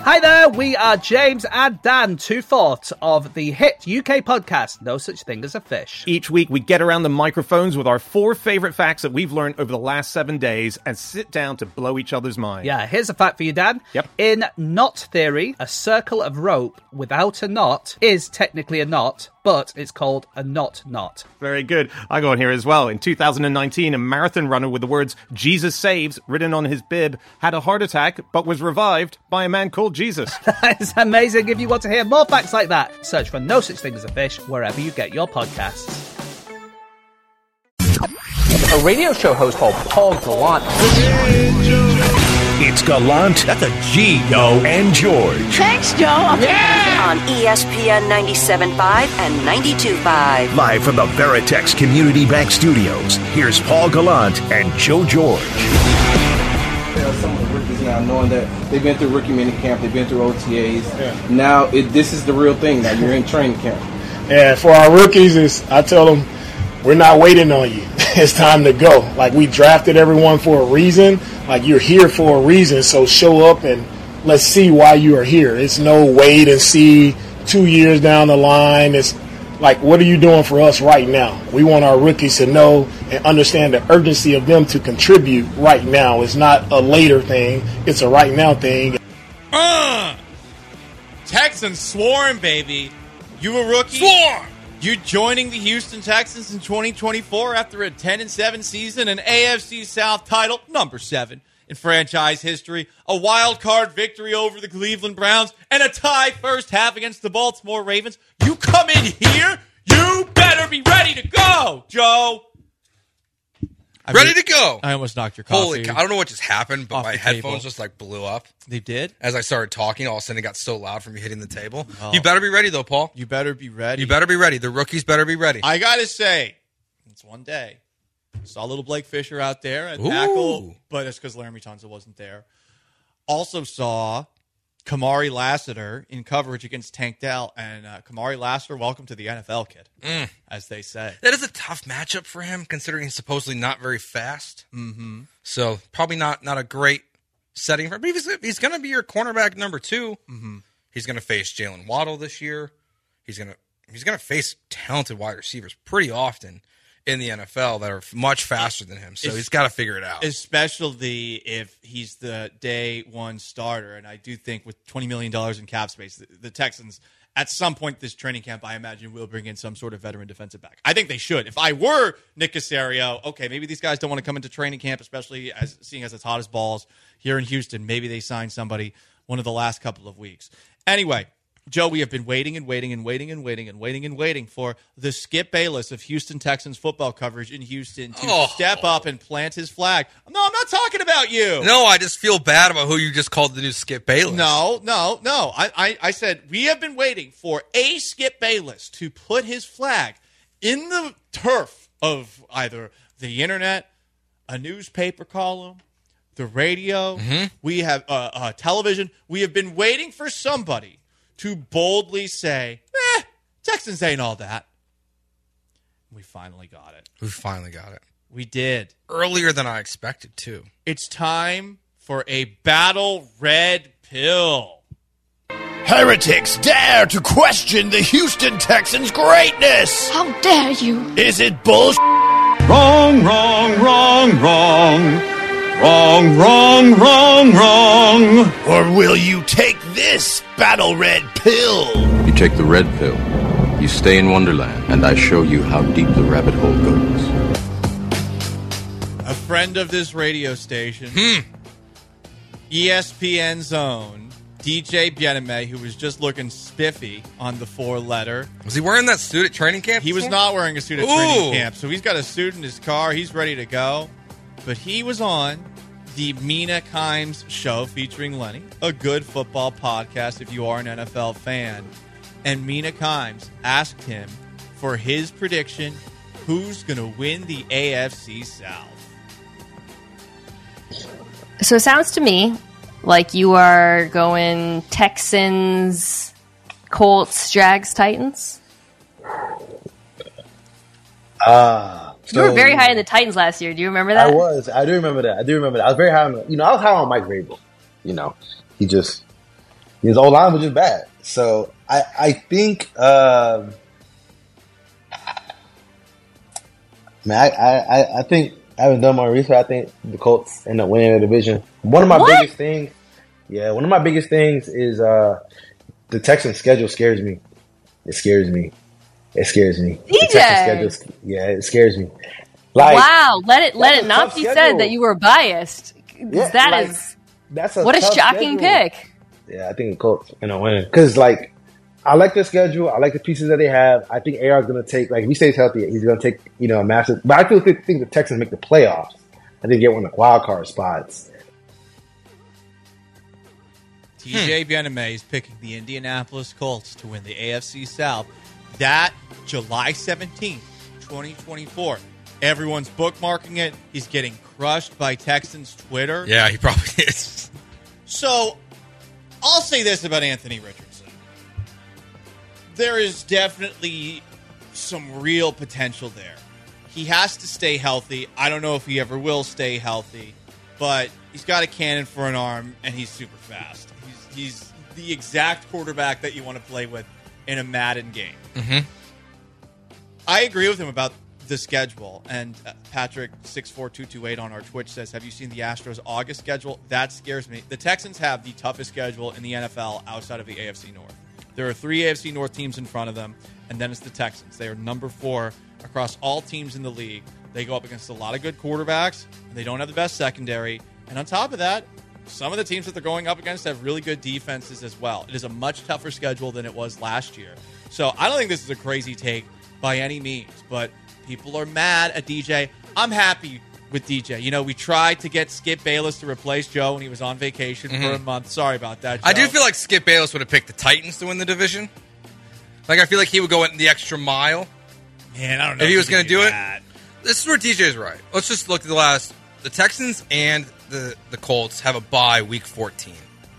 Hi there, we are James and Dan, two-fourths of the hit UK podcast, No Such Thing as a Fish. Each week we get around the microphones with our 4 favorite facts that we've learned over the last 7 days and sit down to blow each other's minds. Yeah, here's a fact for you, Dan. Yep. In knot theory, a circle of rope without a knot is technically a knot, but it's called a knot. Very good. I got on here as well. In 2019, a marathon runner with the words "Jesus saves" written on his bib had a heart attack, but was revived by a man called Jesus. That is amazing. If you want to hear more facts like that, search for No Such Thing as a Fish wherever you get your podcasts. A radio show host called Paul Gallant. It's Gallant, that's a G, yo, and George. Thanks, Joe. Yeah! On ESPN 97.5 and 92.5. Live from the Veritex Community Bank Studios, here's Paul Gallant and Joe George. Some of the rookies now, knowing that they've been through rookie minicamp, they've been through OTAs. Yeah. Now, this is the real thing. Now you're in training camp. Yeah, for our rookies, I tell them, we're not waiting on you. It's time to go. Like, we drafted everyone for a reason. Like, you're here for a reason, so show up and let's see why you are here. It's no wait and see 2 years down the line. It's like, what are you doing for us right now? We want our rookies to know and understand the urgency of them to contribute right now. It's not a later thing. It's a right now thing. Texans swarm, baby. You a rookie? Swarm! You joining the Houston Texans in 2024 after a 10-7 season, an AFC South title, number 7 in franchise history, a wild card victory over the Cleveland Browns, and a tie first half against the Baltimore Ravens. You come in here, you better be ready to go, Joe. Ready to go. I almost knocked your coffee. Holy cow. I don't know what just happened, but my headphones just like blew up. They did? As I started talking, all of a sudden it got so loud from you hitting the table. Oh. You better be ready, though, Paul. You better be ready. You better be ready. The rookies better be ready. I got to say, it's one day. Saw little Blake Fisher out there at tackle, but it's because Laramie Tunsil wasn't there. Also saw Kamari Lassiter in coverage against Tank Dell. And Kamari Lassiter, welcome to the NFL, kid, as they say. That is a tough matchup for him, considering he's supposedly not very fast. Mm-hmm. So probably not a great setting for him. But he's going to be your cornerback number 2. Mm-hmm. He's going to face Jalen Waddle this year. He's going to face talented wide receivers pretty often in the NFL that are much faster than him. So he's got to figure it out. Especially if he's the day one starter. And I do think with $20 million in cap space, the Texans, at some point this training camp, I imagine, will bring in some sort of veteran defensive back. I think they should. If I were Nick Caserio, okay, maybe these guys don't want to come into training camp, especially seeing as it's hot as balls here in Houston. Maybe they sign somebody one of the last couple of weeks. Anyway, Joe, we have been waiting for the Skip Bayless of Houston Texans football coverage in Houston to step up and plant his flag. No, I'm not talking about you. No, I just feel bad about who you just called the new Skip Bayless. No. I said we have been waiting for a Skip Bayless to put his flag in the turf of either the internet, a newspaper column, the radio. Mm-hmm. We have television. We have been waiting for somebody to boldly say, Texans ain't all that. We finally got it. We did. Earlier than I expected, too. It's time for a battle red pill. Heretics dare to question the Houston Texans' greatness. How dare you? Is it bullshit? Wrong. Or will you take this battle red pill? You take the red pill, you stay in Wonderland, and I show you how deep the rabbit hole goes. A friend of this radio station, ESPN's own, DJ Bieneme, who was just looking spiffy on the 4-letter. Was he wearing that suit at training camp? He was not wearing a suit at training camp, so he's got a suit in his car. He's ready to go. But he was on the Mina Kimes show featuring Lenny, a good football podcast if you are an NFL fan. And Mina Kimes asked him for his prediction, who's going to win the AFC South? So it sounds to me like you are going Texans, Colts, Jags, Titans. You were very high in the Titans last year. Do you remember that? I was. I do remember that. I was very high on, I was high on Mike Vrabel. He just, His O-line was just bad. So I think, I think I haven't done my research. I think the Colts end up winning the division. One of my biggest things is the Texans' schedule scares me. It scares me. DJ. The Texans' schedule, it scares me. Like, wow, let it not be said that you were biased. Yeah, That's what a shocking pick. Yeah, I think the Colts end up winning because I like their schedule. I like the pieces that they have. I think AR is going to take, if he stays healthy, he's going to take, a massive. But I think the Texans make the playoffs. I think get one of the wild card spots. TJ Bieneme is picking the Indianapolis Colts to win the AFC South. That July 17th, 2024. Everyone's bookmarking it. He's getting crushed by Texans Twitter. Yeah, he probably is. So, I'll say this about Anthony Richardson. There is definitely some real potential there. He has to stay healthy. I don't know if he ever will stay healthy, but he's got a cannon for an arm, and he's super fast. He's the exact quarterback that you want to play with in a Madden game. Mm-hmm. I agree with him about the schedule, and Patrick64228 on our Twitch says, have you seen the Astros August schedule? That scares me. The Texans have the toughest schedule in the NFL outside of the AFC North. There are 3 AFC North teams in front of them, and then it's the Texans. They are number 4 across all teams in the league. They go up against a lot of good quarterbacks, and they don't have the best secondary. And on top of that, some of the teams that they're going up against have really good defenses as well. It is a much tougher schedule than it was last year. So I don't think this is a crazy take by any means, but people are mad at DJ. I'm happy with DJ. We tried to get Skip Bayless to replace Joe when he was on vacation for a month. Sorry about that, Joe. I do feel like Skip Bayless would have picked the Titans to win the division. I feel like he would go in the extra mile. Man, I don't know if he was going to do that. it. This is where DJ's right. Let's just look at the Texans and the Colts have a bye week 14.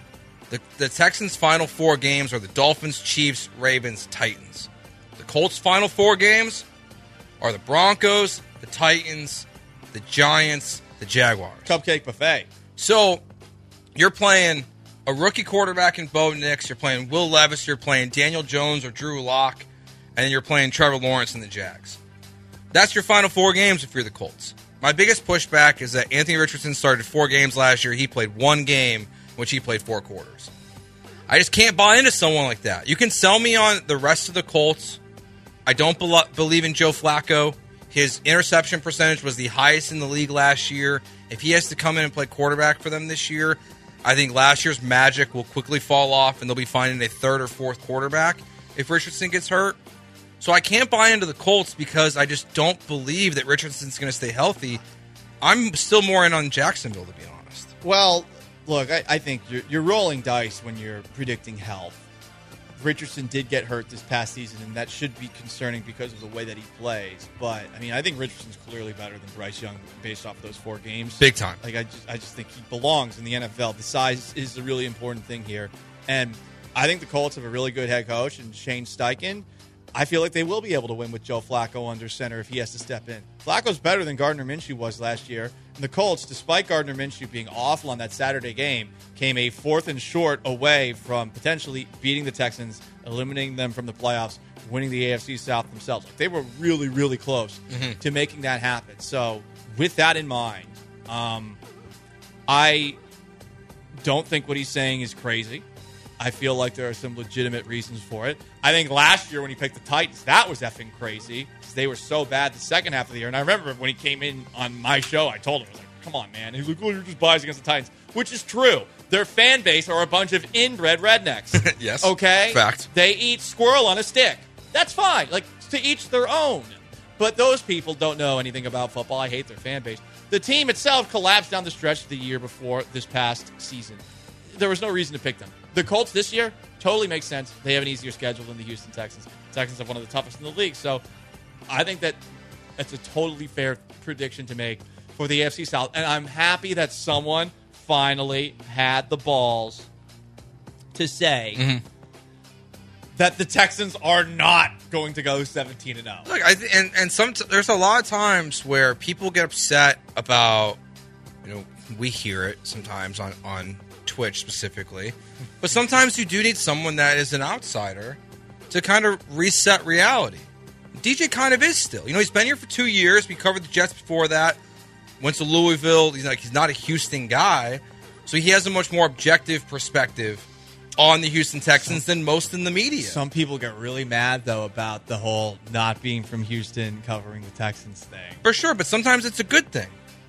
The Texans' final 4 games are the Dolphins, Chiefs, Ravens, Titans. The Colts' final 4 games are the Broncos, the Titans, the Giants, the Jaguars. Cupcake buffet. So you're playing a rookie quarterback in Bo Nix. You're playing Will Levis. You're playing Daniel Jones or Drew Lock. And then you're playing Trevor Lawrence and the Jags. That's your final 4 games if you're the Colts. My biggest pushback is that Anthony Richardson started 4 games last year. He played 1 game, in which he played 4 quarters. I just can't buy into someone like that. You can sell me on the rest of the Colts. I don't believe in Joe Flacco. His interception percentage was the highest in the league last year. If he has to come in and play quarterback for them this year, I think last year's magic will quickly fall off, and they'll be finding a 3rd or 4th quarterback if Richardson gets hurt. So I can't buy into the Colts because I just don't believe that Richardson's going to stay healthy. I'm still more in on Jacksonville, to be honest. Well, look, I think you're rolling dice when you're predicting health. Richardson did get hurt this past season, and that should be concerning because of the way that he plays. But, I think Richardson's clearly better than Bryce Young based off of those 4 games. Big time. I just think he belongs in the NFL. The size is a really important thing here. And I think the Colts have a really good head coach, and Shane Steichen. I feel like they will be able to win with Joe Flacco under center if he has to step in. Flacco's better than Gardner Minshew was last year. And the Colts, despite Gardner Minshew being awful on that Saturday game, came a 4th and short away from potentially beating the Texans, eliminating them from the playoffs, winning the AFC South themselves. They were really, really close to making that happen. So with that in mind, I don't think what he's saying is crazy. I feel like there are some legitimate reasons for it. I think last year when he picked the Titans, that was effing crazy because they were so bad the second half of the year. And I remember when he came in on my show, I told him, I was like, come on, man. And he's like, oh, you're just biased against the Titans, which is true. Their fan base are a bunch of inbred rednecks. Yes. Okay? Fact. They eat squirrel on a stick. That's fine. To each their own. But those people don't know anything about football. I hate their fan base. The team itself collapsed down the stretch of the year before this past season. There was no reason to pick them. The Colts this year totally makes sense. They have an easier schedule than the Houston Texans. The Texans have one of the toughest in the league. So I think that's a totally fair prediction to make for the AFC South. And I'm happy that someone finally had the balls to say that the Texans are not going to go 17-0. Look, there's a lot of times where people get upset about, we hear it sometimes on Twitch specifically, but sometimes you do need someone that is an outsider to kind of reset reality. DJ kind of is still. He's been here for 2 years. We covered the Jets before that. Went to Louisville. He's not a Houston guy, so he has a much more objective perspective on the Houston Texans than most in the media. Some people get really mad, though, about the whole not being from Houston covering the Texans thing. For sure, but sometimes it's a good thing.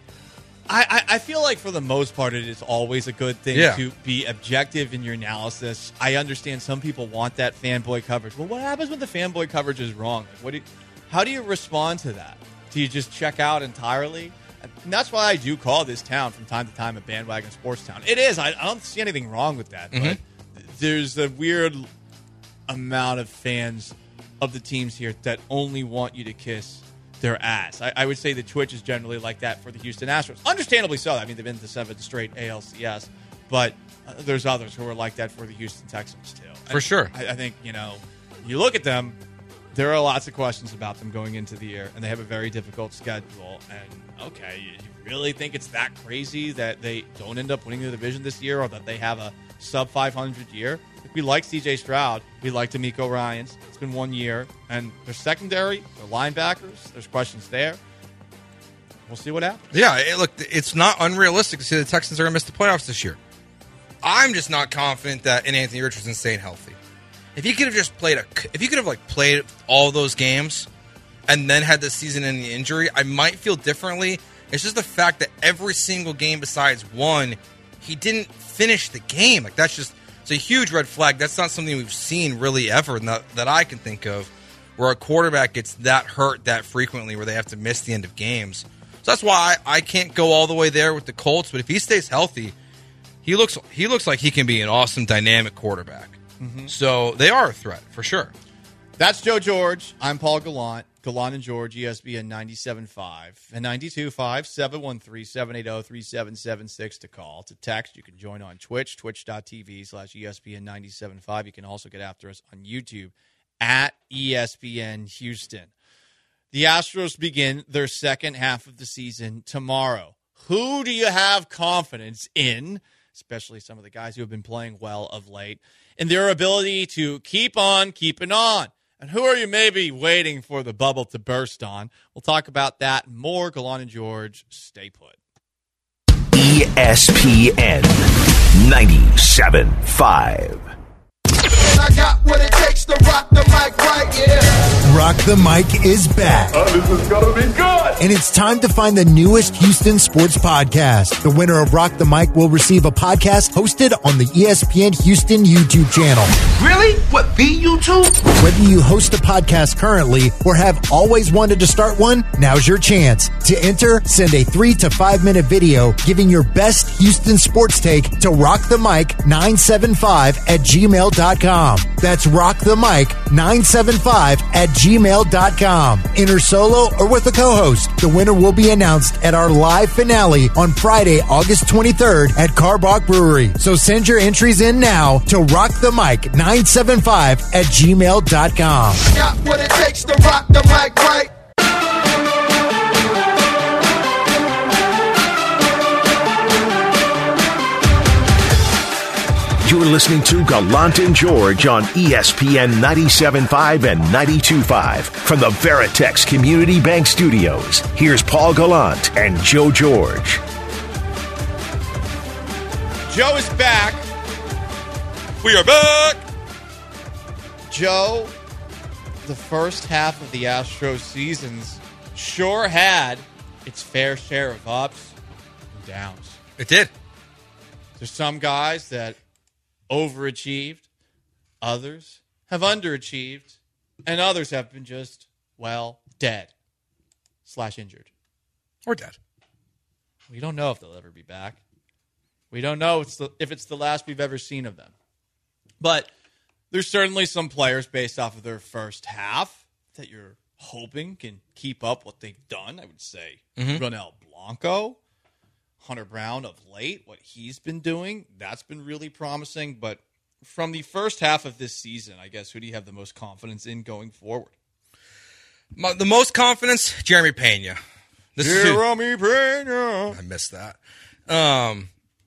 I feel like for the most part it is always a good thing to be objective in your analysis. I understand some people want that fanboy coverage. Well, what happens when the fanboy coverage is wrong? Like, how do you respond to that? Do you just check out entirely? And that's why I do call this town from time to time a bandwagon sports town. It is. I don't see anything wrong with that. But there's a weird amount of fans of the teams here that only want you to kiss their ass. I would say the Twitch is generally like that for the Houston Astros. Understandably so. I mean, they've been to 7 straight ALCS, but there's others who are like that for the Houston Texans too. For sure. I think, you look at them, there are lots of questions about them going into the year, and they have a very difficult schedule. And, okay, you really think it's that crazy that they don't end up winning the division this year, or that they have a sub-500 year? We like C.J. Stroud. We like D'Amico Ryans. It's been 1 year. And their secondary, their linebackers, there's questions there. We'll see what happens. Yeah, look, it's not unrealistic to say the Texans are going to miss the playoffs this year. I'm just not confident that in Anthony Richardson staying healthy. If he could have just played played all those games and then had the season-ending injury, I might feel differently. It's just the fact that every single game besides one, he didn't finish the game. Like, it's a huge red flag. That's not something we've seen really ever that I can think of, where a quarterback gets that hurt that frequently, where they have to miss the end of games. So that's why I can't go all the way there with the Colts. But if he stays healthy, he looks like he can be an awesome, dynamic quarterback. So they are a threat for sure. That's Joe George. I'm Paul Gallant. Gallant and George, ESPN 97.5 and 92.5, 713-780-3776 to call. To text, you can join on Twitch, twitch.tv/ESPN 97.5. You can also get after us on YouTube at ESPN Houston. The Astros begin their second half of the season tomorrow. Who do you have confidence in, especially some of the guys who have been playing well of late, in their ability to keep on keeping on? And who are you maybe waiting for the bubble to burst on? We'll talk about that and more. Gallant and George, stay put. ESPN 97.5. I got what it takes to rock the mic right, yeah. Rock the Mic is back. This is gonna be good. And it's time to find the newest Houston sports podcast. The winner of Rock the Mic will receive a podcast hosted on the ESPN Houston YouTube channel. Really? What, the YouTube? Whether you host a podcast currently or have always wanted to start one, now's your chance. To enter, send a 3 to 5 minute video giving your best Houston sports take to rockthemic975@gmail.com. That's rockthemic975@gmail.com. Enter solo or with a co-host. The winner will be announced at our live finale on Friday, August 23rd at Carbach Brewery. So send your entries in now to rockthemic975@gmail.com. Got what it takes to rock the mic right. You're listening to Gallant and George on ESPN 97.5 and 92.5 from the Veritex Community Bank Studios. Here's Paul Gallant and Joe George. Joe is back. We are back. Joe, the first half of the Astros seasons sure had its fair share of ups and downs. It did. There's some guys that overachieved, others have underachieved, and others have been just, dead/injured. Or dead. We don't know if they'll ever be back. We don't know if it's the last we've ever seen of them. But there's certainly some players based off of their first half that you're hoping can keep up what they've done. I would say Ronel Blanco, Hunter Brown of late, what he's been doing, that's been really promising. But from the first half of this season, I guess, who do you have the most confidence in going forward? The most confidence, Jeremy Pena. Jeremy Pena. I missed that.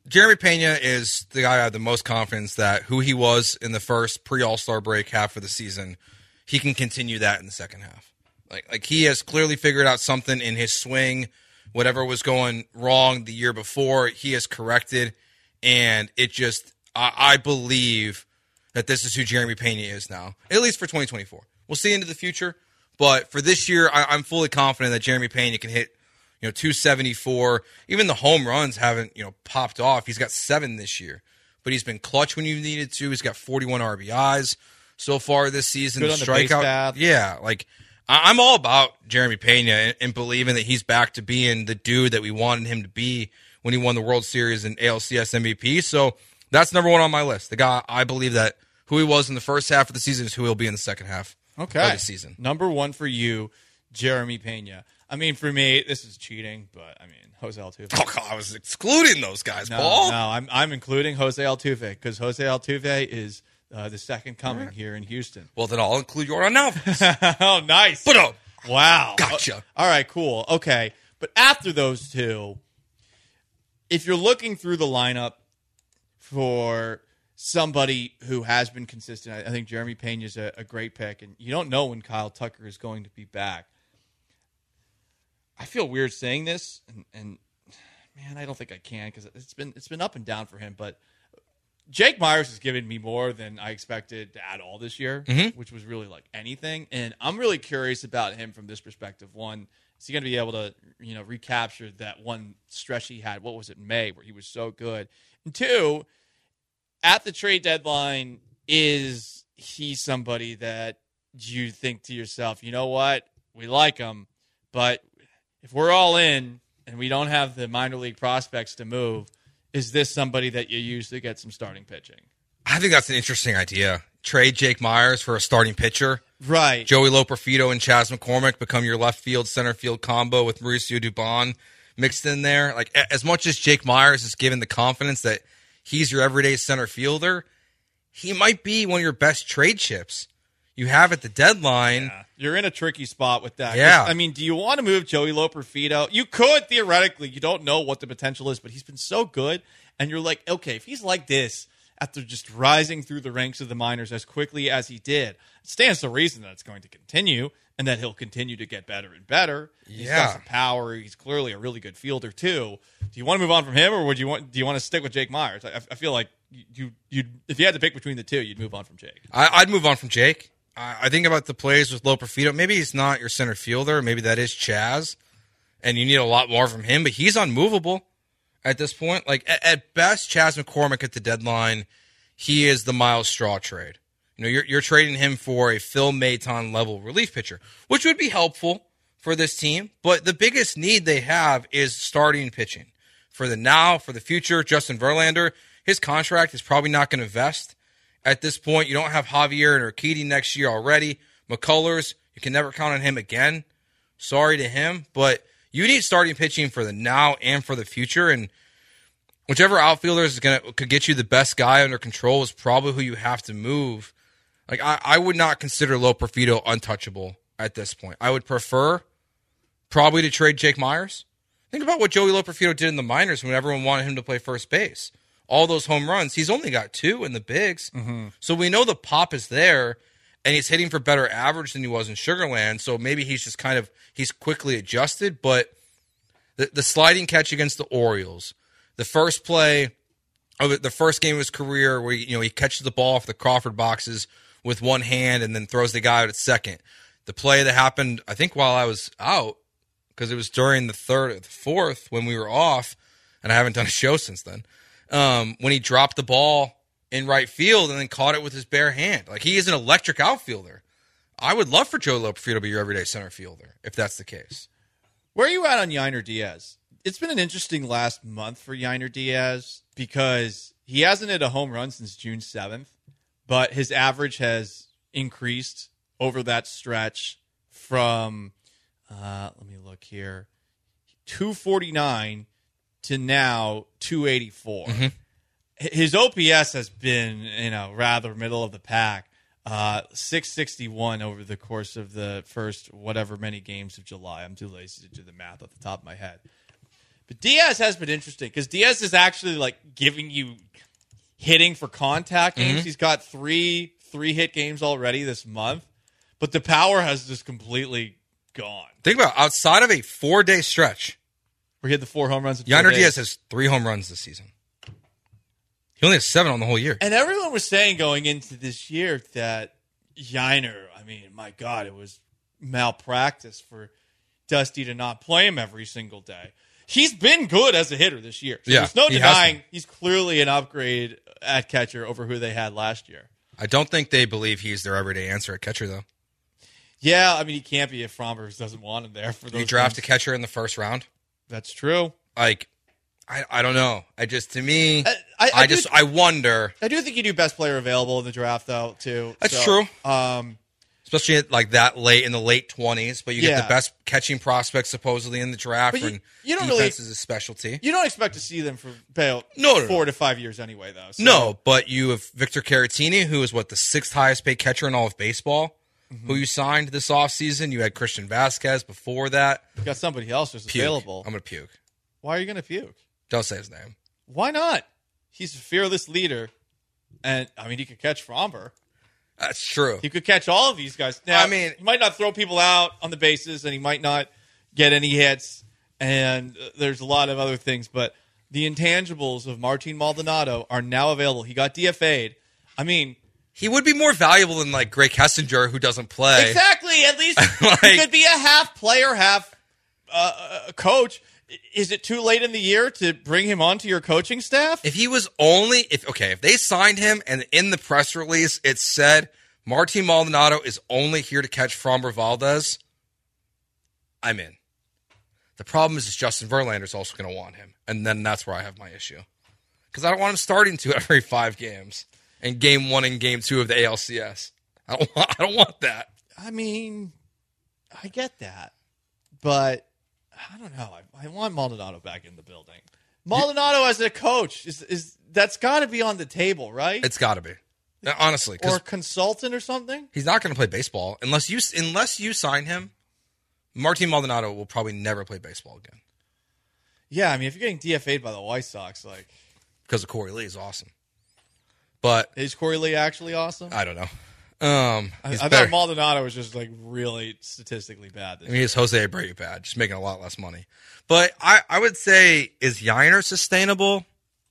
Jeremy Pena is the guy I have the most confidence that who he was in the first pre-All-Star break half of the season, he can continue that in the second half. Like he has clearly figured out something in his swing. Whatever was going wrong the year before, he has corrected. And it just, I believe that this is who Jeremy Pena is now, at least for 2024. We'll see into the future. But for this year, I'm fully confident that Jeremy Pena can hit 274. Even the home runs haven't, popped off. He's got 7 this year. But he's been clutch when you needed to. He's got 41 RBIs so far this season. Good on the base path. Yeah, I'm all about Jeremy Pena and believing that he's back to being the dude that we wanted him to be when he won the World Series and ALCS MVP. So that's number 1 on my list. The guy, I believe that who he was in the first half of the season is who he'll be in the second half of the season. Number 1 for you, Jeremy Pena. I mean, for me, this is cheating, but I mean, Jose Altuve. Oh, God, I was excluding those guys, No, Paul. I'm including Jose Altuve because Jose Altuve is the second coming here in Houston. Well, then I'll include Yordan Alvarez. Oh, nice. But wow. Gotcha. All right, cool. Okay. But after those two, if you're looking through the lineup for somebody who has been consistent, I think Jeremy Pena is a great pick, and you don't know when Kyle Tucker is going to be back. I feel weird saying this, and man, I don't think I can because it's been up and down for him, but Jake Myers has given me more than I expected to add all this year, which was really like anything. And I'm really curious about him from this perspective. One, is he going to be able to, recapture that one stretch he had? What was it, May, where he was so good? And 2, at the trade deadline, is he somebody that you think to yourself, you know what, we like him, but if we're all in and we don't have the minor league prospects to move, is this somebody that you use to get some starting pitching? I think that's an interesting idea. Trade Jake Myers for a starting pitcher. Right. Joey Loperfido and Chas McCormick become your left field, center field combo with Mauricio Dubon mixed in there. Like, as much as Jake Myers is given the confidence that he's your everyday center fielder, he might be one of your best trade chips you have at the deadline. Yeah. You're in a tricky spot with that. Yeah. I mean, do you want to move Joey Loperfido? You could, theoretically. You don't know what the potential is, but he's been so good. And you're like, okay, if he's like this after just rising through the ranks of the minors as quickly as he did, it stands to reason that it's going to continue and that he'll continue to get better and better. He's got some power. He's clearly a really good fielder, too. Do you want to move on from him, or do you want to stick with Jake Myers? I feel like you'd if you had to pick between the two, you'd move on from Jake. I'd move on from Jake. I think about the plays with Loperfido. Maybe he's not your center fielder. Maybe that is Chaz, and you need a lot more from him. But he's unmovable at this point. Like at best, Chas McCormick at the deadline, he is the Miles Straw trade. You're trading him for a Phil Maton level relief pitcher, which would be helpful for this team. But the biggest need they have is starting pitching for the now, for the future. Justin Verlander, his contract is probably not going to vest. At this point, you don't have Javier and Urquidy next year already. McCullers, you can never count on him again. Sorry to him, but you need starting pitching for the now and for the future. And whichever outfielder could get you the best guy under control is probably who you have to move. Like I would not consider Loperfido untouchable at this point. I would prefer probably to trade Jake Myers. Think about what Joey Loperfido did in the minors when everyone wanted him to play first base. All those home runs, he's only got 2 in the bigs. Mm-hmm. So we know the pop is there, and he's hitting for better average than he was in Sugarland. So maybe he's just he's quickly adjusted. But the sliding catch against the Orioles, the first play of the first game of his career where he catches the ball off the Crawford boxes with one hand and then throws the guy out at second. The play that happened, I think, while I was out, because it was during the third or the fourth when we were off, and I haven't done a show since then. When he dropped the ball in right field and then caught it with his bare hand. Like, he is an electric outfielder. I would love for Joe Loperfido to be your everyday center fielder, if that's the case. Where are you at on Yainer Diaz? It's been an interesting last month for Yainer Diaz because he hasn't hit a home run since June 7th, but his average has increased over that stretch from, let me look here, 249 to now 284. Mm-hmm. His OPS has been, rather middle of the pack. 661 over the course of the first whatever many games of July. I'm too lazy to do the math off the top of my head. But Diaz has been interesting because Diaz is actually like giving you hitting for contact games. He's got three hit games already this month, but the power has just completely gone. Think about it, outside of a 4-day stretch where he had the 4 home runs. Yainer Diaz has 3 home runs this season. He only has 7 on the whole year. And everyone was saying going into this year that Yainer, I mean, my God, it was malpractice for Dusty to not play him every single day. He's been good as a hitter this year. So there's no denying he's clearly an upgrade at catcher over who they had last year. I don't think they believe he's their everyday answer at catcher, though. Yeah, I mean, he can't be if Frombers doesn't want him there for those. You draft games. a catcher in the first round? That's true. Like, I don't know. To me, I wonder. I do think you do best player available in the draft, though, too. That's true. Especially at like that late in the late 20s, but you get the best catching prospects supposedly in the draft. And you don't defense is a specialty. You don't expect to see them for about 4 to 5 years anyway, though. So. No, but you have Victor Caratini, who is the 6th highest paid catcher in all of baseball, who you signed this offseason. You had Christian Vasquez before that. You got somebody else who's available. I'm going to puke. Why are you going to puke? Don't say his name. Why not? He's a fearless leader, and I mean, he could catch Fromber. That's true. He could catch all of these guys. Now, I mean, he might not throw people out on the bases, and he might not get any hits, and there's a lot of other things. But the intangibles of Martin Maldonado are now available. He got DFA'd. I mean, he would be more valuable than like Greg Kessinger, who doesn't play. Exactly. At least he could be a half player, half coach. Is it too late in the year to bring him onto your coaching staff? If he was only if they signed him and in the press release it said Martin Maldonado is only here to catch Framber Valdez, I'm in. The problem is Justin Verlander's also going to want him, and then that's where I have my issue. Because I don't want him starting every 5 games and game 1 and game 2 of the ALCS. I don't want that. I mean, I get that, but I don't know. I want Maldonado back in the building. Maldonado as a coach is that's got to be on the table, right? It's got to be, honestly. Or a consultant or something. He's not going to play baseball unless you sign him. Martin Maldonado will probably never play baseball again. Yeah, I mean, if you're getting DFA'd by the White Sox, like because of Corey Lee is awesome, but is Corey Lee actually awesome? I don't know. I thought Maldonado was just like really statistically bad. It's Jose Abreu bad, just making a lot less money. But I would say, is Yainer sustainable?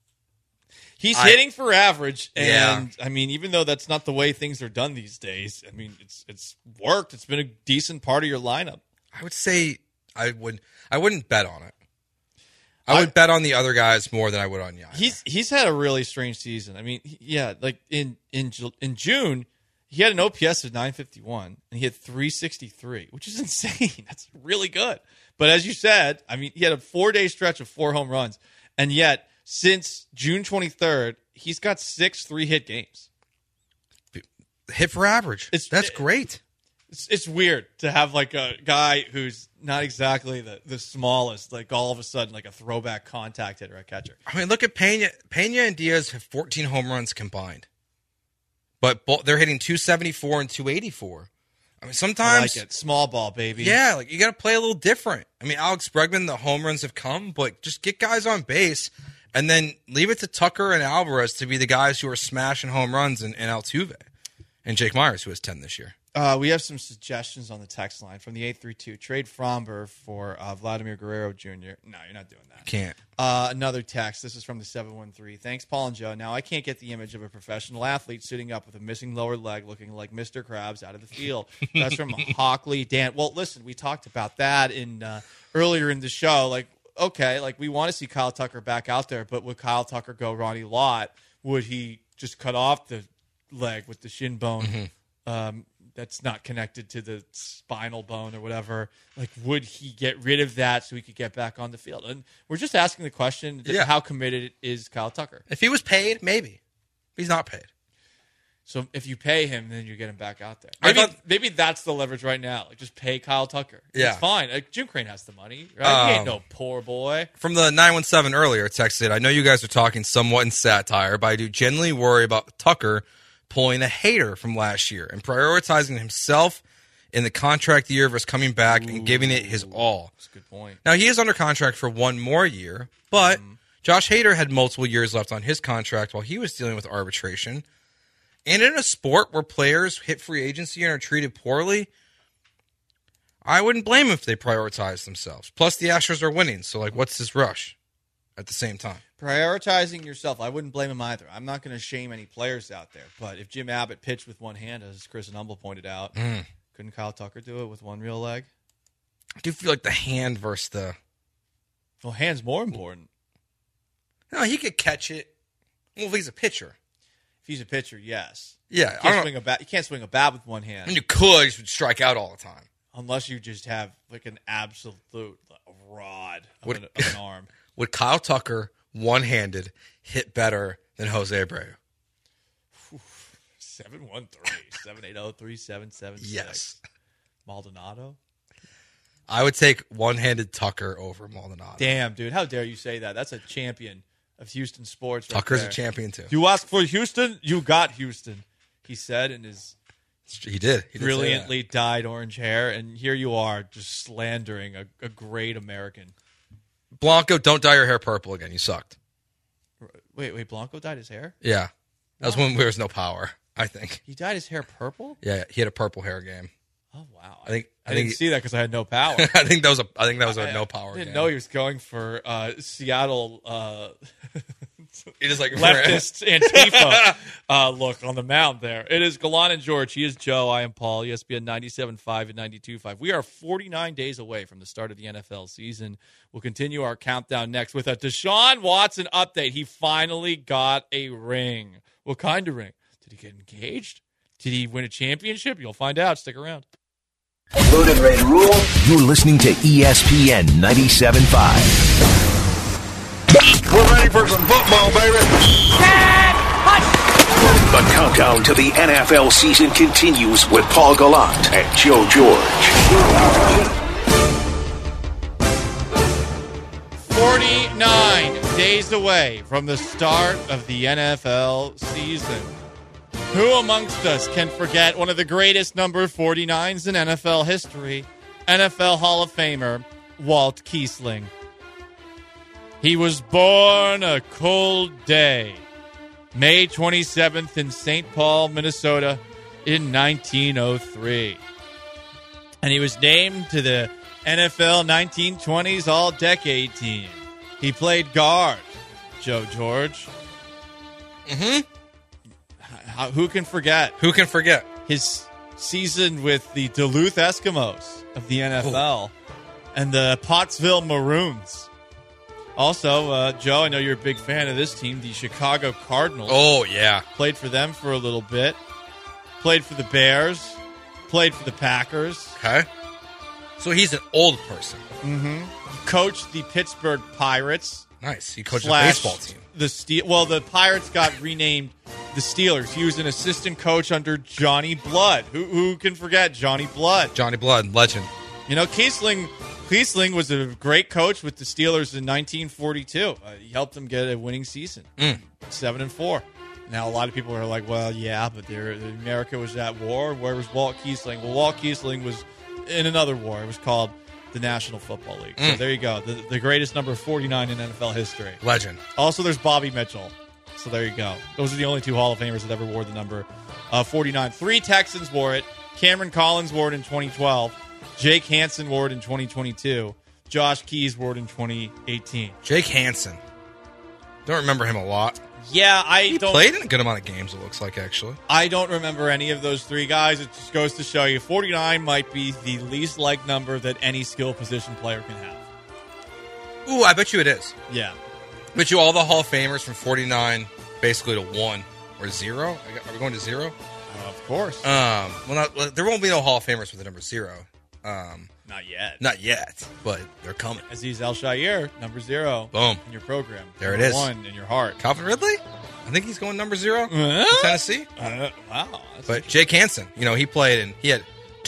He's hitting for average, and I mean, even though that's not the way things are done these days, I mean, it's worked. It's been a decent part of your lineup. I would say I wouldn't bet on it. I would bet on the other guys more than I would on Yainer. He's had a really strange season. I mean, like in June. He had an OPS of 951, and he had 363, which is insane. That's really good. But as you said, I mean, he had a 4-day stretch of 4 home runs, and yet since June 23rd, he's got 6 3-hit games. Hit for average. That's great. It's weird to have like a guy who's not exactly the smallest, like all of a sudden like a throwback contact hitter at catcher. I mean, look at Pena. Pena and Diaz have 14 home runs combined. But they're hitting 274 and 284. I mean, sometimes... I like it. Small ball, baby. Yeah, like you got to play a little different. I mean, Alex Bregman, the home runs have come, but just get guys on base and then leave it to Tucker and Alvarez to be the guys who are smashing home runs and Altuve. And Jake Myers, who has 10 this year. We have some suggestions on the text line from the 832. Trade Fromber for Vladimir Guerrero Jr. No, you're not doing that. Can't. Another text. This is from the 713. Thanks, Paul and Joe. Now, I can't get the image of a professional athlete sitting up with a missing lower leg looking like Mr. Krabs out of the field. That's from Hockley Dan. Well, listen, we talked about that earlier in the show. Like, okay, like we want to see Kyle Tucker back out there, but would Kyle Tucker go Ronnie Lott? Would he just cut off the leg with the shin bone? That's not connected to the spinal bone or whatever. Like, would he get rid of that so he could get back on the field? And we're just asking the question, how committed is Kyle Tucker? If he was paid, maybe. He's not paid. So if you pay him, then you get him back out there. Maybe that's the leverage right now. Like, just pay Kyle Tucker. Yeah. It's fine. Like, Jim Crane has the money, right? He ain't no poor boy. From the 917 earlier texted, I know you guys are talking somewhat in satire, but I do genuinely worry about Tucker pulling a hater from last year and prioritizing himself in the contract year versus coming back and giving it his all. That's a good point. Now, he is under contract for one more year, but Josh Hader had multiple years left on his contract while he was dealing with arbitration. And in a sport where players hit free agency and are treated poorly, I wouldn't blame him if they prioritize themselves. Plus, the Astros are winning, so what's this rush at the same time? Prioritizing yourself, I wouldn't blame him either. I'm not going to shame any players out there, but if Jim Abbott pitched with one hand, as Chris and Humble pointed out, couldn't Kyle Tucker do it with one real leg? I do feel like the hand versus the... Well, hand's more important. No, he could catch it. Well, if he's a pitcher. If he's a pitcher, yes. Yeah. You can't swing a bat with one hand. And you could, you would strike out all the time. Unless you just have an absolute rod of an arm. Would Kyle Tucker, one-handed, hit better than Jose Abreu? 713-780-3776. Yes. Maldonado? I would take one-handed Tucker over Maldonado. Damn, dude. How dare you say that? That's a champion of Houston sports. Tucker's a champion, too. You ask for Houston, you got Houston, he said in his... He did brilliantly dyed orange hair, and here you are just slandering a great American. Blanco, don't dye your hair purple again. You sucked. Wait, Blanco dyed his hair? Yeah. That was when there was no power, I think. He dyed his hair purple? Yeah, he had a purple hair game. Oh, wow. I didn't see that because I had no power. I think that was a no power game. I didn't know he was going for Seattle It is leftist Antifa look on the mound there. It is Gallant and George. He is Joe. I am Paul. ESPN 97.5 and 92.5. We are 49 days away from the start of the NFL season. We'll continue our countdown next with a Deshaun Watson update. He finally got a ring. What kind of ring? Did he get engaged? Did he win a championship? You'll find out. Stick around. Load and ready, rule. You're listening to ESPN 97.5. We're ready for some football, baby. The countdown to the NFL season continues with Paul Gallant and Joe George. 49 days away from the start of the NFL season. Who amongst us can forget one of the greatest number 49s in NFL history, NFL Hall of Famer, Walt Kiesling? He was born a cold day, May 27th in St. Paul, Minnesota in 1903. And he was named to the NFL 1920s All-Decade team. He played guard, Joe George. Who can forget? Who can forget? His season with the Duluth Eskimos of the NFL and the Pottsville Maroons. Also, Joe, I know you're a big fan of this team, the Chicago Cardinals. Oh, yeah. Played for them for a little bit. Played for the Bears. Played for the Packers. Okay. So he's an old person. Coached the Pittsburgh Pirates. Nice. He coached a baseball team. The Pirates got renamed the Steelers. He was an assistant coach under Johnny Blood. Who can forget Johnny Blood? Johnny Blood, legend. You know, Kiesling was a great coach with the Steelers in 1942. He helped them get a winning season, 7-4. Now, a lot of people are like, well, yeah, but America was at war. Where was Walt Kiesling? Well, Walt Kiesling was in another war. It was called the National Football League. So there you go. The greatest number 49 in NFL history. Legend. Also, there's Bobby Mitchell. So there you go. Those are the only two Hall of Famers that ever wore the number 49. 3 Texans wore it. Cameron Collins wore it in 2012. Jake Hansen wore it in 2022. Josh Keys wore it in 2018. Jake Hansen. Don't remember him a lot. Yeah, He played in a good amount of games, it looks like, actually. I don't remember any of those 3 guys. It just goes to show you 49 might be the least liked number that any skill position player can have. Ooh, I bet you it is. Yeah. I bet you all the Hall of Famers from 49 basically to 1 or 0. Are we going to 0? Of course. There won't be no Hall of Famers with the number 0. Not yet. Not yet, but they're coming. Aziz El-Shaair, number 0. Boom. In your program. There it is. 1 in your heart. Calvin Ridley? I think he's going number 0 in Tennessee. Wow. But Jake Hansen, he played and he had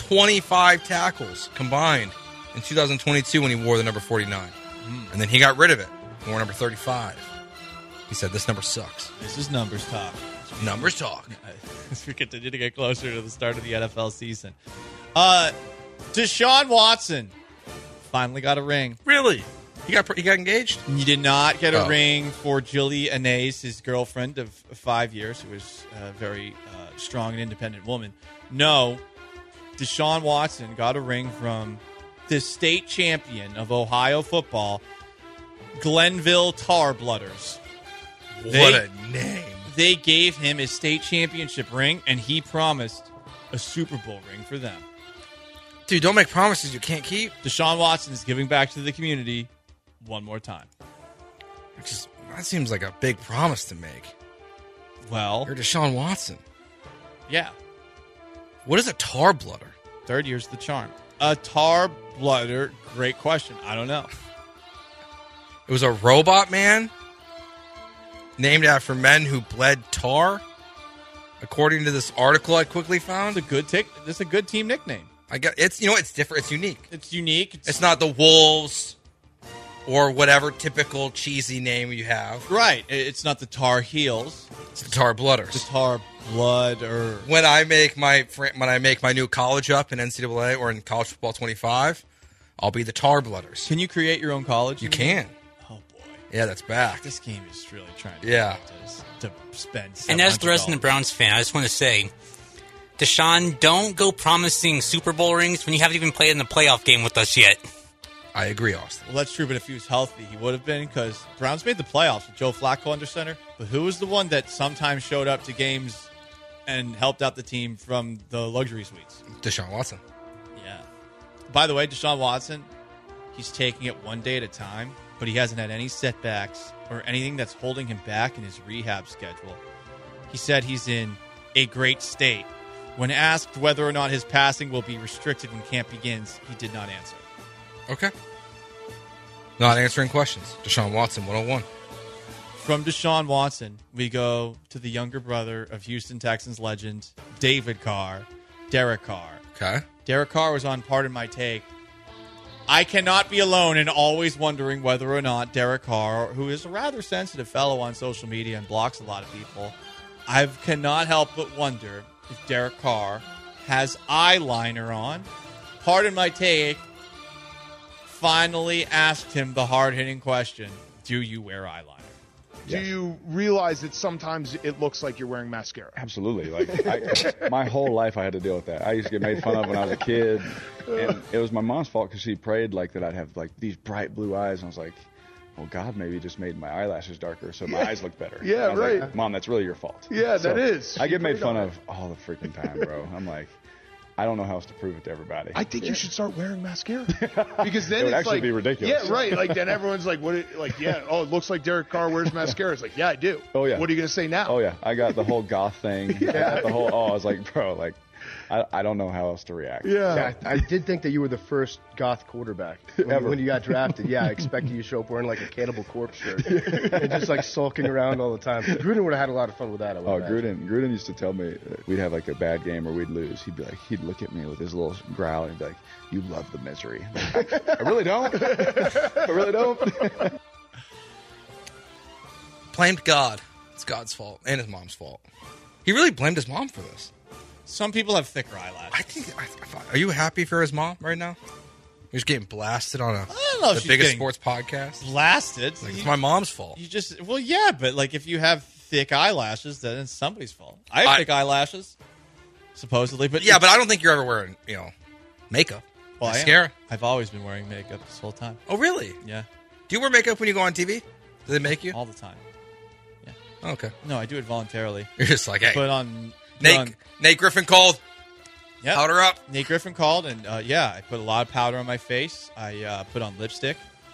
25 tackles combined in 2022 when he wore the number 49. And then he got rid of it. He wore number 35. He said, this number sucks. This is numbers talk. Numbers talk. As we continue to get closer to the start of the NFL season. Deshaun Watson finally got a ring. Really? He got engaged? He did not get a Oh. ring for Jilly Anais, his girlfriend of 5 years, who was a very strong and independent woman. No, Deshaun Watson got a ring from the state champion of Ohio football, Glenville Tar Blooders. What a name. They gave him his state championship ring, and he promised a Super Bowl ring for them. Dude, don't make promises you can't keep. Deshaun Watson is giving back to the community one more time. That seems like a big promise to make. Well, you're Deshaun Watson. Yeah. What is a tar blooder? Third year's the charm. A tar blooder, great question. I don't know. It was a robot man named after men who bled tar, according to this article I quickly found. It's a good team nickname. I got it's it's different. It's unique. It's unique. It's not the Wolves or whatever typical cheesy name you have. Right. It's not the Tar Heels. It's the Tar Blooders. The Tar Blooder. When I make my new college up in NCAA or in College Football 25, I'll be the Tar Blooders. Can you create your own college? You can. Oh boy. Yeah, that's back. This game is really trying to spend. And as the resident Browns fan, I just want to say, Deshaun, don't go promising Super Bowl rings when you haven't even played in the playoff game with us yet. I agree, Austin. Well, that's true, but if he was healthy, he would have been, because Browns made the playoffs with Joe Flacco under center. But who was the one that sometimes showed up to games and helped out the team from the luxury suites? Deshaun Watson. Yeah. By the way, Deshaun Watson, he's taking it one day at a time, but he hasn't had any setbacks or anything that's holding him back in his rehab schedule. He said he's in a great state. When asked whether or not his passing will be restricted when camp begins, he did not answer. Okay. Not answering questions. Deshaun Watson, 101. From Deshaun Watson, we go to the younger brother of Houston Texans legend, David Carr, Derek Carr. Okay. Derek Carr was on Pardon My Take. I cannot be alone in always wondering whether or not Derek Carr, who is a rather sensitive fellow on social media and blocks a lot of people, I cannot help but wonder if Derek Carr has eyeliner on. Pardon My Take finally asked him the hard-hitting question, do you wear eyeliner? Do you realize that sometimes it looks like you're wearing mascara? Absolutely. My whole life I had to deal with that. I used to get made fun of when I was a kid, and it was my mom's fault because she prayed that I'd have these bright blue eyes, and I was like, well, God maybe just made my eyelashes darker so my eyes look better. Yeah, right. Like, Mom, that's really your fault. Yeah, that is. I get made fun of all the freaking time, bro. I'm like, I don't know how else to prove it to everybody. I think you should start wearing mascara because then it would it's actually be ridiculous. Yeah, right. Then everyone's like, "What?" Oh, it looks like Derek Carr wears mascara. It's like, yeah, I do. Oh yeah. What are you gonna say now? Oh yeah, I got the whole goth thing. I got the whole. I was like, bro, I don't know how else to react. Yeah, I did think that you were the first goth quarterback when you got drafted. Yeah, I expected you to show up wearing a Cannibal Corpse shirt and just sulking around all the time. Gruden would have had a lot of fun with that. Gruden used to tell me we'd have a bad game or we'd lose. He'd look at me with his little growl and be like, "You love the misery." I really don't. I really don't. Blamed God. It's God's fault and his mom's fault. He really blamed his mom for this. Some people have thicker eyelashes. I think. Are you happy for his mom right now? He's getting blasted on the she's biggest getting sports podcast. Blasted. It's my mom's fault. If you have thick eyelashes, then it's somebody's fault. I have thick eyelashes, supposedly, but but I don't think you're ever wearing makeup. Well, mascara. I've always been wearing makeup this whole time. Oh, really? Yeah. Do you wear makeup when you go on TV? Do they make you? All the time. Yeah. Okay. No, I do it voluntarily. You're just like, hey. Put on... Nate Griffin called. Yep. Powder up. Nate Griffin called, and I put a lot of powder on my face. I put on lipstick.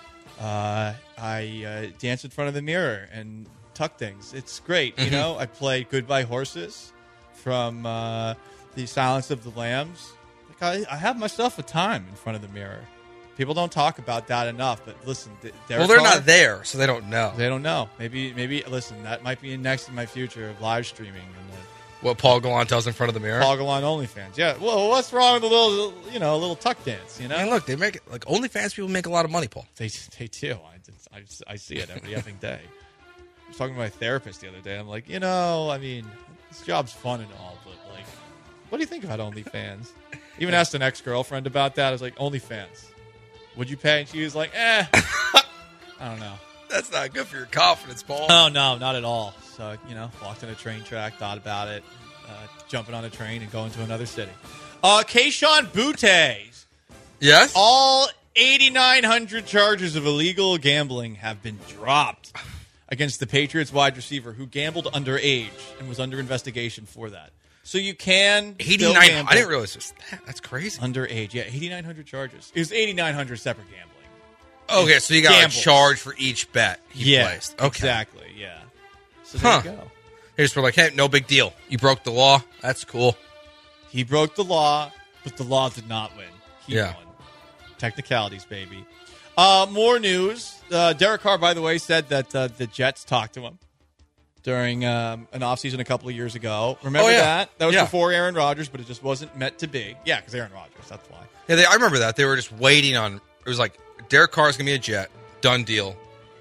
I dance in front of the mirror and tuck things. It's great. Mm-hmm. I play Goodbye Horses from The Silence of the Lambs. I have myself a time in front of the mirror. People don't talk about that enough, but listen. They're not there, so they don't know. They don't know. Maybe. Listen, that might be next in my future of live streaming. What Paul Gallant does in front of the mirror? Paul Gallant OnlyFans. Yeah. Well, what's wrong with a little tuck dance? Man, look, they make it OnlyFans people make a lot of money, Paul. They do. I see it every effing day. I was talking to my therapist the other day. I'm like, this job's fun and all, but what do you think about OnlyFans? Even asked an ex-girlfriend about that. I was like, OnlyFans. Would you pay? And she was like, I don't know. That's not good for your confidence, Paul. Oh, no, not at all. So, walked on a train track, thought about it, jumping on a train and going to another city. Keishon Butte. Yes? All 8,900 charges of illegal gambling have been dropped against the Patriots wide receiver who gambled underage and was under investigation for that. So you can 89. I didn't realize it was that. That's crazy. Underage, yeah, 8,900 charges. It was 8,900 separate gambling. Okay, so you got a charge for each bet he placed. Okay. Exactly, yeah. So there you go. They just were like, hey, no big deal. You broke the law. That's cool. He broke the law, but the law did not win. He Yeah. won. Technicalities, baby. More news. Derek Carr, by the way, said that the Jets talked to him during an offseason a couple of years ago. Remember that? That was before Aaron Rodgers, but it just wasn't meant to be. Yeah, because Aaron Rodgers, that's why. Yeah, I remember that. They were just waiting on, it was like, Derek Carr's going to be a Jet. Done deal.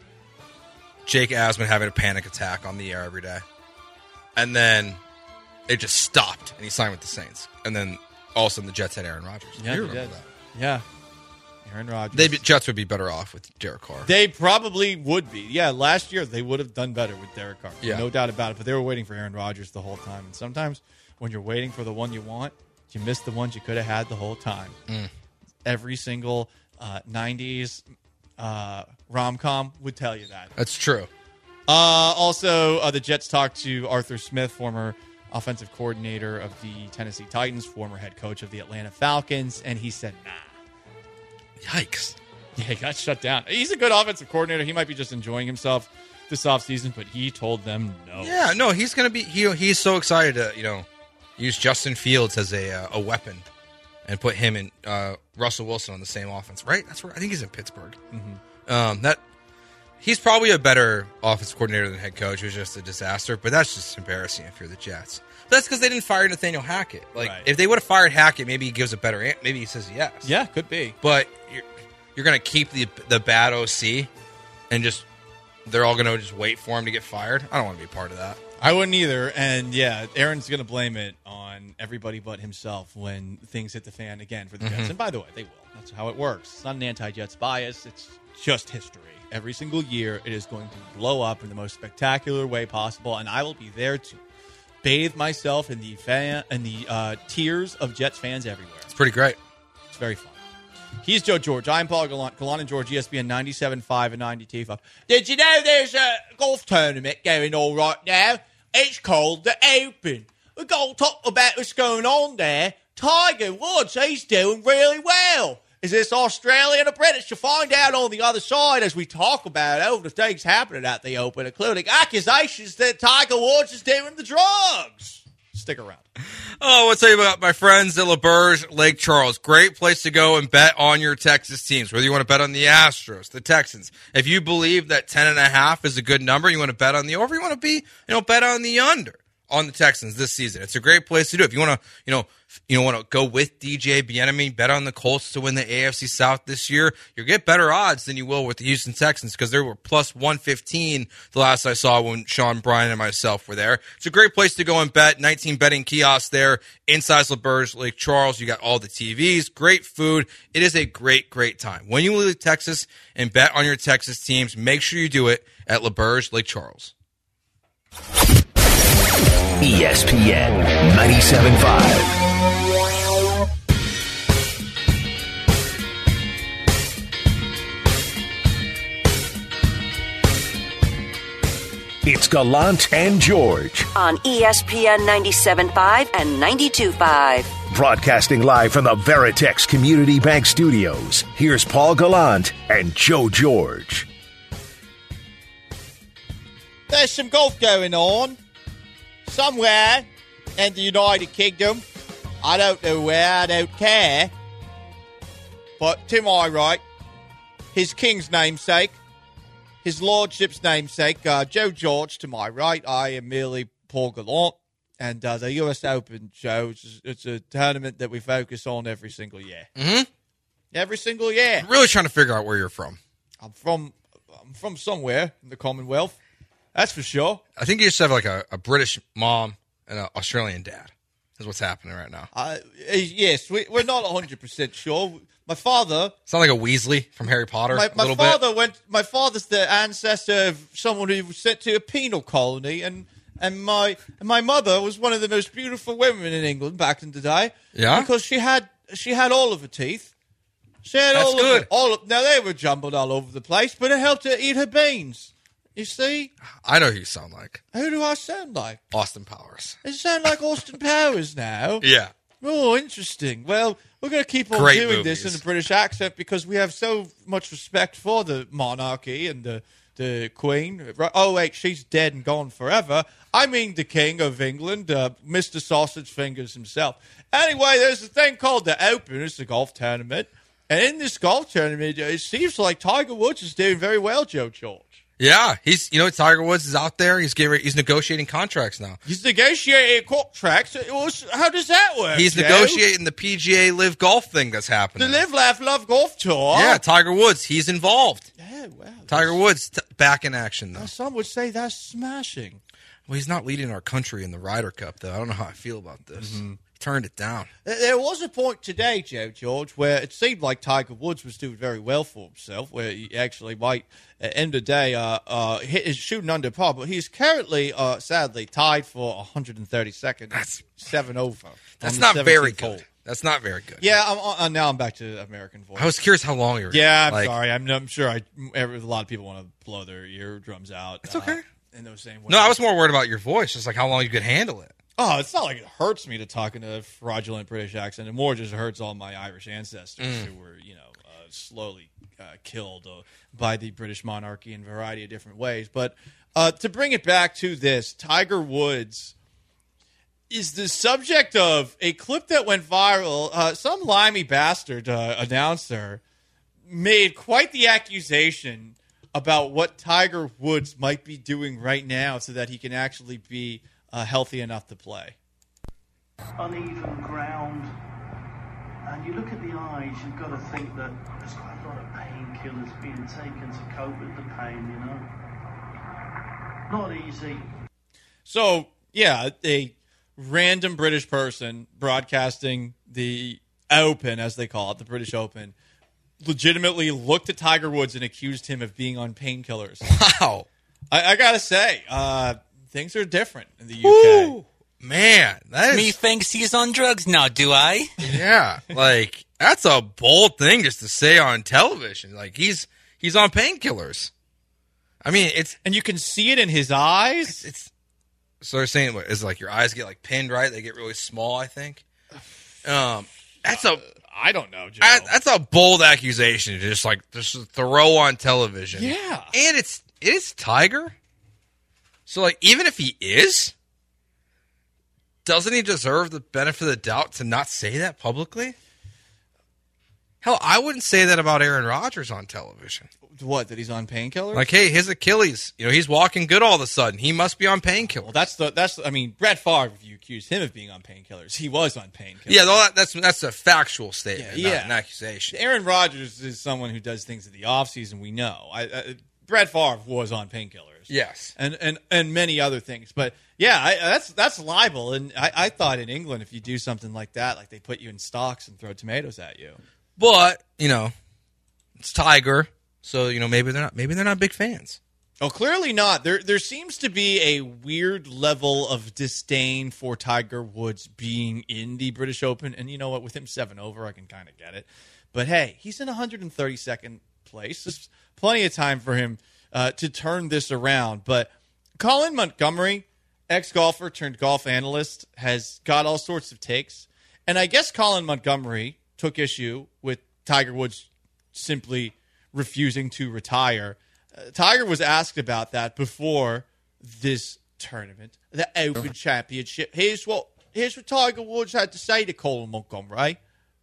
Jake Asman having a panic attack on the air every day. And then it just stopped, and he signed with the Saints. And then all of a sudden the Jets had Aaron Rodgers. Yeah, you they remember did. that. Yeah. Aaron Rodgers. Jets would be better off with Derek Carr. They probably would be. Yeah, last year they would have done better with Derek Carr. Yeah. No doubt about it. But they were waiting for Aaron Rodgers the whole time. And sometimes when you're waiting for the one you want, you miss the ones you could have had the whole time. Every single 90s rom-com would tell you that. That's true. Also, the Jets talked to Arthur Smith, former offensive coordinator of the Tennessee Titans, former head coach of the Atlanta Falcons, and he said, nah. Yikes. Yeah, he got shut down. He's a good offensive coordinator. He might be just enjoying himself this offseason, but he told them no. Yeah, no, he's going to be, he's so excited to, use Justin Fields as a weapon and put him and Russell Wilson on the same offense, right? That's where I think he's in Pittsburgh. He's probably a better offensive coordinator than head coach. It was just a disaster, but that's just embarrassing if you're the Jets. But that's because they didn't fire Nathaniel Hackett. Like, if they would have fired Hackett, maybe he gives a better answer. Maybe he says yes. Yeah, could be. But you're going to keep the bad OC and just they're all going to just wait for him to get fired. I don't want to be a part of that. I wouldn't either. And yeah, Aaron's going to blame it on everybody but himself when things hit the fan again for the Jets. And by the way, they will. That's how it works. It's not an anti-Jets bias. It's just history. Every single year, it is going to blow up in the most spectacular way possible, and I will be there to bathe myself in the tears of Jets fans everywhere. It's pretty great. It's very fun. He's Joe George. I'm Paul Gallant. Gallant and George, ESPN 97.5 and 92.5. Did you know there's a golf tournament going on right now? It's called the Open. We've got to talk about what's going on there. Tiger Woods, he's doing really well. Is this Australian or British? You'll find out on the other side as we talk about all the things happening at the Open, including accusations that Tiger Woods is doing the drugs. Stick around. Oh, I'll tell you about my friends at LaBerge Lake Charles. Great place to go and bet on your Texas teams, whether you want to bet on the Astros, the Texans. If you believe that 10.5 is a good number, you want to bet on the over, you want to bet on the under on the Texans this season. It's a great place to do it. If you want to, want to go with DJ Bieniemy, bet on the Colts to win the AFC South this year, you'll get better odds than you will with the Houston Texans because they were plus 115 the last I saw when Sean Bryan and myself were there. It's a great place to go and bet. 19 betting kiosks there inside LaBerge Lake Charles. You got all the TVs, great food. It is a great, great time. When you leave Texas and bet on your Texas teams, make sure you do it at LaBerge Lake Charles. ESPN 97.5. It's Gallant and George. On ESPN 97.5 and 92.5. Broadcasting live from the Veritex Community Bank Studios. Here's Paul Gallant and Joe George. There's some golf going on somewhere in the United Kingdom. I don't know where, I don't care. But to my right, his king's namesake, his lordship's namesake, Joe George. To my right, I am merely Paul Gallant. And the US Open, Joe, it's a tournament that we focus on every single year. Mm-hmm. Every single year. I'm really trying to figure out where you're from. I'm from somewhere in the Commonwealth. That's for sure. I think you just have like a British mom and an Australian dad. is what's happening right now. Yes, we're not 100% sure. My father... Sound like a Weasley from Harry Potter My a little father bit. My father's the ancestor of someone who was sent to a penal colony, and my mother was one of the most beautiful women in England back in the day. Yeah? Because she had all of her teeth. She had That's good. Now, they were jumbled all over the place, but it helped her eat her beans. You see? I know who you sound like. Who do I sound like? Austin Powers. I sound like Austin Powers now. Yeah. Oh, interesting. Well, we're going to keep on Great doing movies. this in a British accent because we have so much respect for the monarchy and the Queen. Oh, wait, she's dead and gone forever. I mean the King of England, Mr. Sausage Fingers himself. Anyway, there's a thing called the Open. It's a golf tournament. And in this golf tournament, it seems like Tiger Woods is doing very well, Joe George. Yeah, Tiger Woods is out there. He's negotiating contracts now. He's negotiating contracts. How does that work? He's Joe? negotiating the PGA Live Golf thing that's happening. The Live, Laugh, Love Golf Tour. Yeah, Tiger Woods. He's involved. Yeah, wow. Tiger Woods back in action though. Some would say that's smashing. Well, he's not leading our country in the Ryder Cup though. I don't know how I feel about this. Mm-hmm. He turned it down. There was a point today, Joe George, where it seemed like Tiger Woods was doing very well for himself, where he actually might, at the end of the day, hit his shooting under par. But he's currently, sadly, tied for 132nd. That's 7 over. That's not very good. That's not very good. Yeah, now I'm back to American voice. I was curious how long you were. Yeah, I'm sorry. I'm sure a lot of people want to blow their eardrums out. It's okay. In those same ways. No, I was more worried about your voice, just like how long you could handle it. Oh, it's not like it hurts me to talk in a fraudulent British accent. It more just hurts all my Irish ancestors who were, slowly killed by the British monarchy in a variety of different ways. But to bring it back to this, Tiger Woods is the subject of a clip that went viral. Some limey bastard announcer made quite the accusation about what Tiger Woods might be doing right now so that he can actually be healthy enough to play. Uneven ground, and you look at the eyes, you've got to think that there's quite a lot of painkillers being taken to cope with the pain, Not easy. So, yeah, a random British person broadcasting the Open, as they call it, the British Open, legitimately looked at Tiger Woods and accused him of being on painkillers. Wow. I gotta say, things are different in the UK. Ooh, man, Me thinks he's on drugs now, do I? Yeah, like that's a bold thing just to say on television. Like he's on painkillers. I mean, and you can see it in his eyes. It's so they're saying what is it, like your eyes get like pinned, right? They get really small. I think. That's a. I don't know, Joe. That's a bold accusation to just throw on television. Yeah, and it is Tiger. So like, even if he is, doesn't he deserve the benefit of the doubt to not say that publicly? Hell, I wouldn't say that about Aaron Rodgers on television. What, that he's on painkillers? Like, hey, his Achilles, he's walking good all of a sudden. He must be on painkillers. Well, I mean, Brett Favre, if you accused him of being on painkillers, he was on painkillers. Yeah, that's a factual statement, yeah. not an accusation. Aaron Rodgers is someone who does things in the offseason, we know. Brett Favre was on painkillers. Yes. And many other things. But, yeah, that's libel. And I thought in England, if you do something like that, like they put you in stocks and throw tomatoes at you. But, it's Tiger. So, maybe they're not big fans. Oh, clearly not. There seems to be a weird level of disdain for Tiger Woods being in the British Open. And you know what? With him 7 over, I can kind of get it. But, hey, he's in 132nd place. There's plenty of time for him to turn this around. But Colin Montgomery, ex-golfer turned golf analyst, has got all sorts of takes. And I guess Colin Montgomery took issue with Tiger Woods simply refusing to retire. Tiger was asked about that before this tournament, the Open Championship. Here's what Tiger Woods had to say to Colin Montgomery.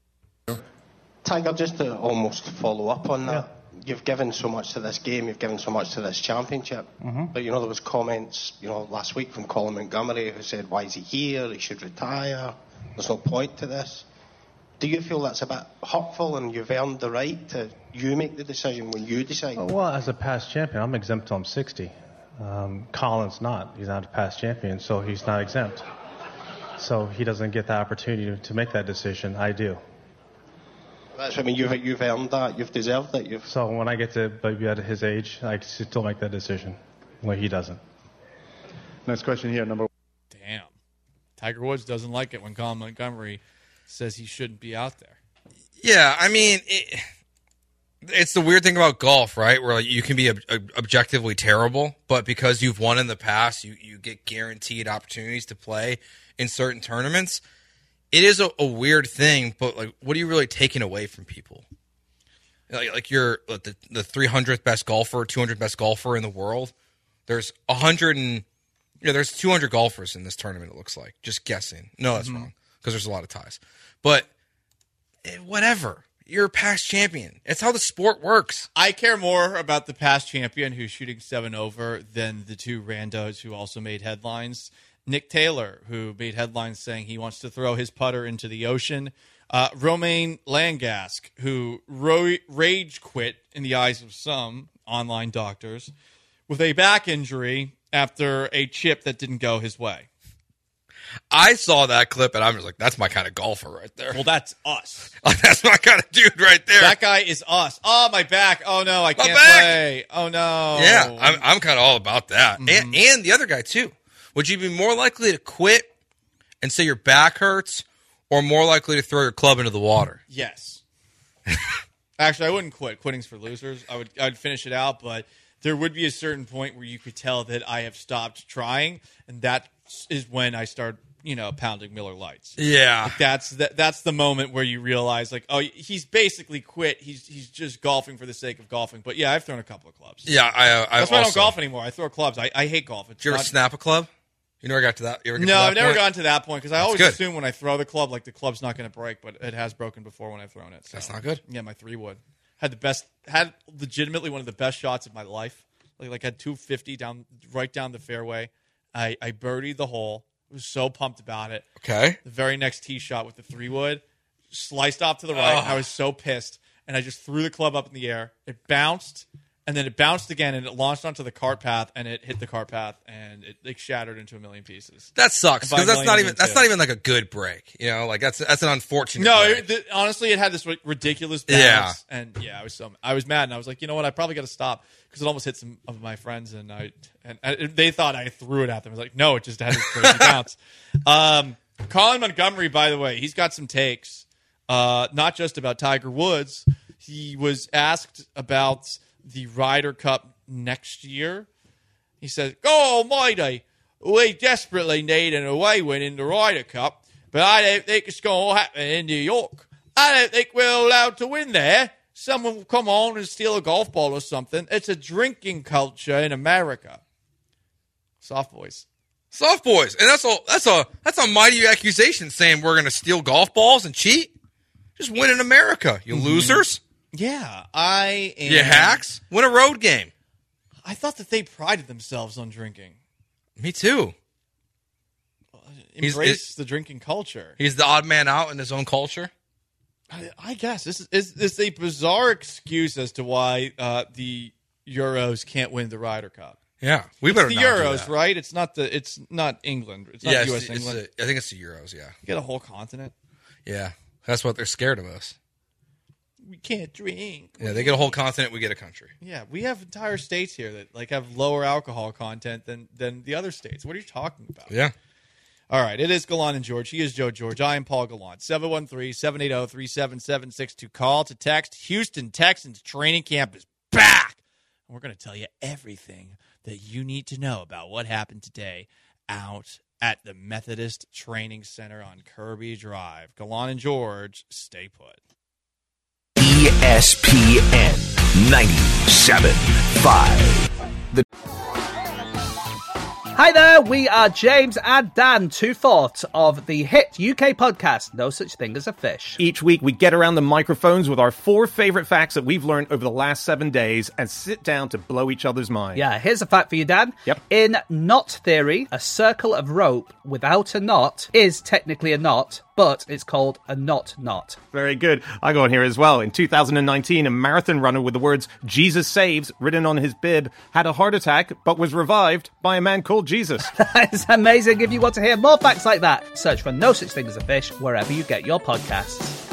Tiger, just to almost follow up on that, you've given so much to this game, you've given so much to this championship, but there was comments, last week from Colin Montgomery who said, why is he here? He should retire. There's no point to this. Do you feel that's a bit hurtful and you've earned the right to you make the decision when you decide? Well, as a past champion, I'm exempt till I'm 60. Colin's not. He's not a past champion, so he's not exempt. So he doesn't get the opportunity to make that decision. I do. That's, I mean, you've earned that. You've deserved it. So when I get to be at his age, I can still make that decision when he doesn't. Next question here, number. Damn. Tiger Woods doesn't like it when Colin Montgomery says he shouldn't be out there. Yeah, I mean, it's the weird thing about golf, right? Where like, you can be objectively terrible, but because you've won in the past, you get guaranteed opportunities to play in certain tournaments. It is a weird thing, but like, what are you really taking away from people? Like you're the 300th best golfer, 200th best golfer in the world. There's 200 golfers in this tournament. It looks like, just guessing. No, that's wrong because there's a lot of ties. But whatever. You're a past champion. It's how the sport works. I care more about the past champion who's shooting 7 over than the two randos who also made headlines. Nick Taylor, who made headlines saying he wants to throw his putter into the ocean. Romain Langasque, who rage quit in the eyes of some online doctors with a back injury after a chip that didn't go his way. I saw that clip, and I'm just like, that's my kind of golfer right there. Well, that's us. That's my kind of dude right there. That guy is us. Oh, my back. Oh, no, I can't play. Oh, no. Yeah, I'm kind of all about that. Mm-hmm. And the other guy, too. Would you be more likely to quit and say your back hurts or more likely to throw your club into the water? Yes. Actually, I wouldn't quit. Quitting's for losers. I'd finish it out, but there would be a certain point where you could tell that I have stopped trying, and that is when I start, pounding Miller Lights. Yeah. Like that's the moment where you realize, like, oh, he's basically quit. He's just golfing for the sake of golfing. But, yeah, I've thrown a couple of clubs. Yeah, that's why I don't golf anymore. I throw clubs. I hate golf. Did you ever snap a club? You never got to that? I've never gotten to that point because I always assume when I throw the club, like the club's not going to break, but it has broken before when I've thrown it. So. That's not good. Yeah, my 3-wood had legitimately one of the best shots of my life. Like had 250 right down the fairway. I birdied the hole. I was so pumped about it. Okay. The very next tee shot with the 3-wood sliced off to the right. I was so pissed, and I just threw the club up in the air. It bounced. And then it bounced again, and it launched onto the cart path, and it hit the cart path, and it shattered into a million pieces. That sucks because that's not even like a good break. That's an unfortunate. No, honestly, it had this ridiculous bounce, and I was mad, and I was like, you know what, I probably got to stop because it almost hit some of my friends, and they thought I threw it at them. I was like, no, it just had this crazy bounce. Colin Montgomery, by the way, he's got some takes, not just about Tiger Woods. He was asked about the Ryder Cup next year. He says, "Oh, almighty, we desperately need an away win in the Ryder Cup, but I don't think it's going to happen in New York. I don't think we're allowed to win there. Someone will come on and steal a golf ball or something. It's a drinking culture in America." Soft boys. And that's a mighty accusation saying we're going to steal golf balls and cheat. Just win in America, you losers. Yeah, I am. You hacks? Win a road game. I thought that they prided themselves on drinking. Me too. Embrace the drinking culture. He's the odd man out in his own culture. I guess this is a bizarre excuse as to why the Euros can't win the Ryder Cup. Yeah, we better the not Euros, do that. Right? It's not England. It's not U.S. England. I think it's the Euros. Yeah, you get a whole continent. Yeah, that's what they're scared of us. We can't drink. Yeah, they get a whole continent. We get a country. Yeah, we have entire states here that have lower alcohol content than the other states. What are you talking about? Yeah. All right, it is Gallant and George. He is Joe George. I am Paul Gallant. 713-780-3776 to call, to text. Houston Texans training camp is back. And we're going to tell you everything that you need to know about what happened today out at the Methodist Training Center on Kirby Drive. Gallant and George, stay put. ESPN 97.5. Hi there, we are James and Dan, two-fourths of the hit UK podcast, No Such Thing as a Fish. Each week we get around the microphones with our 4 favorite facts that we've learned over the last 7 days and sit down to blow each other's minds. Yeah, here's a fact for you, Dan. Yep. In knot theory, a circle of rope without a knot is technically a knot, but it's called a knot knot. Very good. I go on here as well. In 2019, a marathon runner with the words Jesus Saves written on his bib had a heart attack but was revived by a man called Jesus. That's amazing. If you want to hear more facts like that, search for No Such Thing as a Fish wherever you get your podcasts.